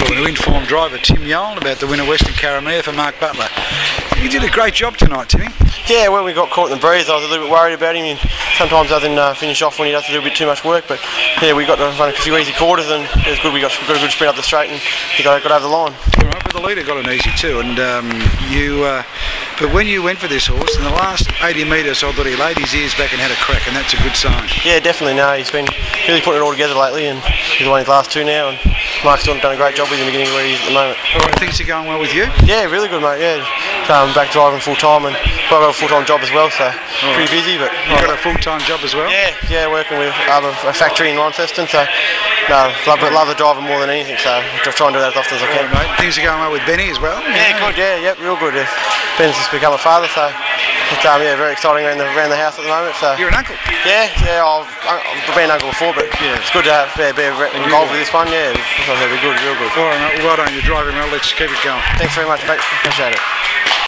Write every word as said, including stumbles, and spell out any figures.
talking to informed driver Tim Yolen about the winner Western Karamea for Mark Butler. You did a great job tonight, Timmy. Yeah, when we got caught in the breeze, I was a little bit worried about him. He sometimes doesn't uh, finish off when he does a little bit too much work, but yeah, we got to run a few easy quarters, and it was good. We got, got a good sprint up the straight, and he got, got over the line. All right, but the leader got an easy too, and um, you. Uh, but when you went for this horse in the last eighty metres, I thought he laid his ears back and had a crack, and that's a good sign. Yeah, definitely. No, he's been really putting it all together lately, and he's won his last two now, and Mark's done a great job with him getting where he is at the moment. All right, things are going well with you? Yeah, really good, mate. Yeah, um, back driving full time, and well, I've got a full time job as well, so right. Pretty busy. But you got a full time job as well? Yeah, yeah, working with um, a factory in Launceston, so no, love love the driving more than anything. So just try and do that as often as I can. All right, mate. Things are going well with Benny as well. Yeah, yeah. Good. Yeah, yep, real good. Yeah. Ben's just become a father, so it's um, yeah, very exciting around the around the house at the moment. So you're an uncle. Yeah, yeah. I've, I've been an uncle before, but yeah, it's good to have, be, be involved with this one. Yeah, it's, it's be good, real good. All right, mate. Well done. You're driving well. Let's keep it going. Thanks very much, mate. Appreciate it.